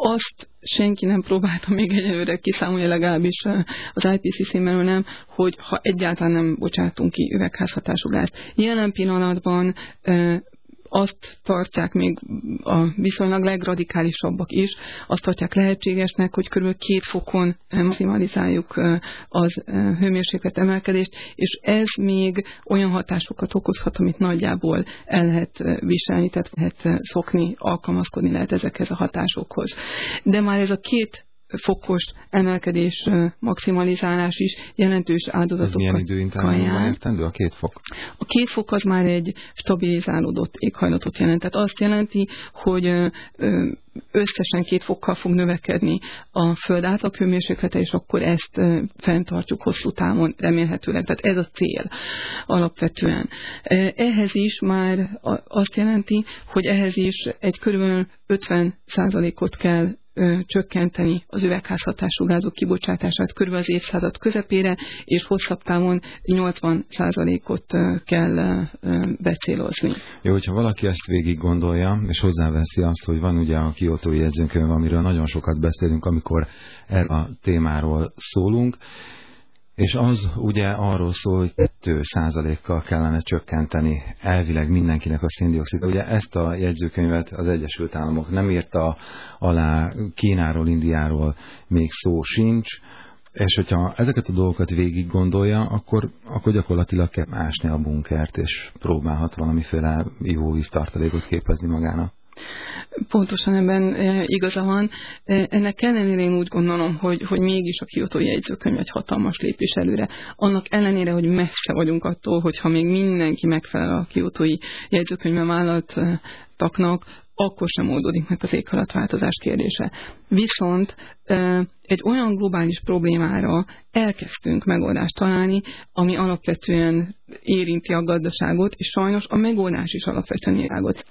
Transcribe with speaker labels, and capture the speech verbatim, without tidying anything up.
Speaker 1: azt senki nem próbálta még egyelőre kiszámolni, legalábbis az I P C C-n belül nem, hogy ha egyáltalán nem bocsátunk ki üvegházhatású gázt. Jelen pillanatban azt tartják még a viszonylag legradikálisabbak is, azt tartják lehetségesnek, hogy kb. két fokon maximalizáljuk az hőmérséklet emelkedést, és ez még olyan hatásokat okozhat, amit nagyjából el lehet viselni, tehát lehet szokni, alkalmazkodni lehet ezekhez a hatásokhoz. De már ez a két fokos emelkedés, maximalizálás is jelentős áldozatokat
Speaker 2: kaján. Ez milyen időintervallumban értendő a két fok?
Speaker 1: A két fok az már egy stabilizálódott éghajlatot jelent. Tehát azt jelenti, hogy összesen két fokkal fog növekedni a Föld átlaghőmérséklete, és akkor ezt fenntartjuk hosszú távon remélhetőleg. Tehát ez a cél alapvetően. Ehhez is már azt jelenti, hogy ehhez is egy körülbelül ötven százalékot kell csökkenteni az üvegházhatású gázok kibocsátását körülbelül az évszázad közepére, és hosszabb távon nyolcvan százalékot kell becélozni.
Speaker 2: Jó, hogyha valaki ezt végig gondolja, és hozzáveszi azt, hogy van ugye a Kiotói jegyzőkönyv, amiről nagyon sokat beszélünk, amikor erről a témáról szólunk, és az ugye arról szól, hogy kettő százalékkal kellene csökkenteni elvileg mindenkinek a szén-dioxid. Ugye ezt a jegyzőkönyvet az Egyesült Államok nem írta alá, Kínáról, Indiáról még szó sincs, és hogyha ezeket a dolgokat végig gondolja, akkor, akkor gyakorlatilag kell ásni a bunkert, és próbálhat valamiféle ivóvíztartalékot képezni magának.
Speaker 1: Pontosan ebben igaza van. Ennek ellenére én úgy gondolom, hogy, hogy mégis a Kiotói jegyzőkönyv egy hatalmas lépés előre. Annak ellenére, hogy messze vagyunk attól, hogyha még mindenki megfelel a Kiotói jegyzőkönyvben vállaltaknak, akkor sem oldódik meg az éghajlatváltozás kérdése. Viszont egy olyan globális problémára elkezdtünk megoldást találni, ami alapvetően érinti a gazdaságot, és sajnos a megoldás is alapvetően érinti.